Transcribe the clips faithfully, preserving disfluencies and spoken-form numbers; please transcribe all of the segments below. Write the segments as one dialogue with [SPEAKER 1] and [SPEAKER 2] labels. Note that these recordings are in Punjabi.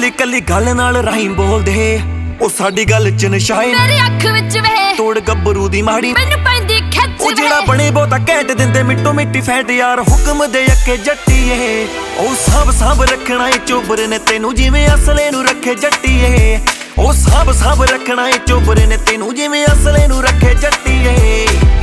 [SPEAKER 1] ਕੱਲੀ ਕੱਲੀ ਗੱਲ ਨਾਲ ਰਾਈਮ ਬੋਲਦੇ ਉਹ ਸਾਡੀ ਗੱਲ ਚ ਨਸ਼ਾਏ
[SPEAKER 2] ਮੇਰੀ ਅੱਖ ਵਿੱਚ ਵੇ
[SPEAKER 1] ਤੋੜ ਗੱਭਰੂ ਦੀ ਮਾੜੀ
[SPEAKER 2] ਮੈਨੂੰ ਪੈਂਦੀ ਖਿੱਚ
[SPEAKER 1] ਉਹ ਜਿਹੜਾ ਬਣੇ ਬਹੁਤਾ ਘੈਂਟ ਦਿੰਦੇ ਮਿੱਟੋ ਮਿੱਟੀ ਫੈਟ ਯਾਰ ਹੁਕਮ ਦੇ ਅੱਕੇ ਜੱਟੀਏ ਉਹ ਸਾਂਭ ਸਾਂਭ ਰੱਖਣਾ ਏ ਚੋਬਰ ਨੇ ਤੈਨੂੰ ਜਿਵੇਂ ਅਸਲੇ ਨੂੰ ਰੱਖੇ ਜੱਟੀਏ ਉਹ ਸਾਂਭ ਸਾਂਭ ਰੱਖਣਾ ਏ ਚੋਬਰ ਨੇ ਤੈਨੂੰ ਜਿਵੇਂ ਅਸਲੇ ਨੂੰ ਰੱਖੇ ਜੱਟੀਏ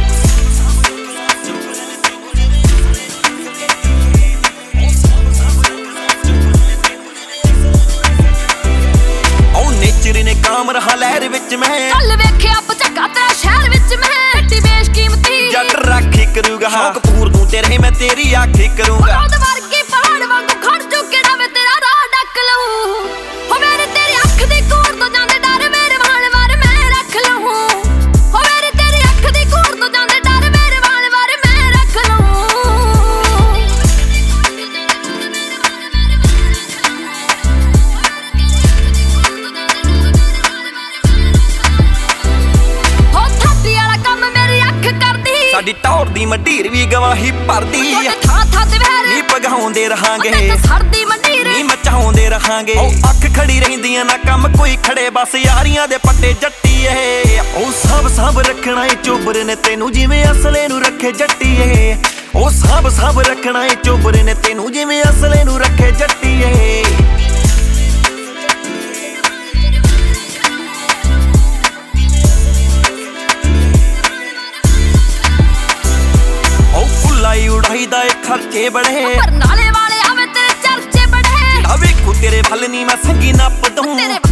[SPEAKER 1] ਕਾਮ ਰਹਾ ਲਹਿਰ ਵਿੱਚ ਮੈਂ
[SPEAKER 2] ਕੱਲ ਵੇਖਿਆ ਪਚੱਕਾ ਤੇਰਾ ਸ਼ਹਿਰ ਵਿੱਚ ਮੈਂ ਏਡੀ ਬੇਸ਼ਕੀਮਤੀ
[SPEAKER 1] ਜੱਟ ਰਾਖੀ ਕਰੂਗਾ ਸ਼ੌਕ ਪੂਰ ਦੂੰ ਤੇਰੇ ਮੈਂ ਤੇਰੀ ਆਖੀ ਕਰੂੰਗਾ
[SPEAKER 2] ਉਹਦੇ ਵਰਗੀ ਪਹਾੜ ਵਾਂਗੂ ਖੜ ਜੂ ਕਿਹੜਾ ਮੈਂ ਤੇਰਾ ਰਾਹ ਡੱਕ ਲਊ ਹੋ ਮੇਰੇ ਤੇਰੀ ਅੱਖ ਦੀ ਕੋਰ ਤੋਂ ਜਾਂਦੇ ਡਰ ਮੇਰੇ ਵਾਲ ਵਾਰ ਮੈਂ ਰੱਖ ਲਊ ਹੋ ਮੇਰੇ ਤੇਰੀ ਅੱਖ ਦੀ ਕੋਰ ਤੋਂ ਜਾਂਦੇ ਡਰ ਮੇਰੇ ਵਾਲ ਵਾਰ ਮੈਂ ਰੱਖ ਲਊ
[SPEAKER 1] ਸਾਡੀ ਟੌਰ ਦੀ ਮੰਡੀਰ ਵੀ ਗਵਾਹੀ ਭਰਦੀ
[SPEAKER 2] ਥਾਂ ਥਾਂ ਤੇ ਵਹਿਰ
[SPEAKER 1] ਨੀ ਪਗਾਉਂਦੇ ਰਹਾਂਗੇ
[SPEAKER 2] ਸਰਦੀ ਮੰਡੀਰ
[SPEAKER 1] ਨੀ ਮਚਾਉਂਦੇ ਰਹਾਂਗੇ ਉਹ ਅੱਖ ਖੜੀ ਰਹਿੰਦੀਆਂ ਨਾ ਕੰਮ ਕੋਈ ਖੜੇ ਬਸ ਯਾਰੀਆਂ ਦੇ ਪੱਟੇ ਜੱਟੀਏ ਉਹ ਸਾਂਭ ਸਾਂਭ ਰੱਖਣਾ ਏ ਚੋਬਰ ਨੇ ਤੈਨੂੰ ਜਿਵੇਂ ਅਸਲੇ ਨੂੰ ਰੱਖੇ ਜੱਟੀਏ ਉਹ ਸਾਂਭ ਸਾਂਭ ਰੱਖਣਾ ਏ ਚੋਬਰ ਨੇ ਤੈਨੂੰ ਜਿਵੇਂ ਅਸਲੇ ਨੂੰ ਰੱਖੇ ਜੱਟੀਏ ਉਡਾਈ ਦਾ ਖਰਚੇ ਬੜੇ
[SPEAKER 2] ਪਰ ਨਾਲੇ ਵਾਲੇ ਆਵੇ ਤੇਰੇ ਚਰਚੇ ਬੜੇ
[SPEAKER 1] ਆ ਵੇਖੂ ਤੇਰੇ ਵੱਲ ਨੀ ਮੈਂ ਸੰਗੀ ਨੱਪ ਦੂੰ